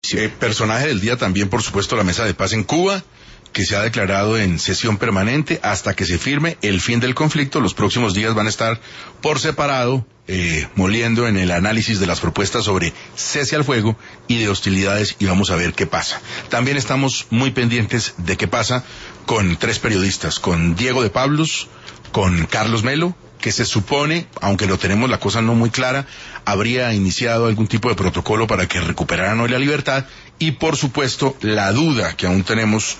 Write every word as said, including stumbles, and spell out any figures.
Eh, personaje del día también, por supuesto, la Mesa de Paz en Cuba, que se ha declarado en sesión permanente hasta que se firme el fin del conflicto. Los próximos días van a estar por separado, eh, moliendo en el análisis de las propuestas sobre cese al fuego y de hostilidades, y vamos a ver qué pasa. También estamos muy pendientes de qué pasa con tres periodistas, con Diego de Pablos, con Carlos Melo, que se supone, aunque lo tenemos la cosa no muy clara, habría iniciado algún tipo de protocolo para que recuperaran hoy la libertad, y por supuesto la duda que aún tenemos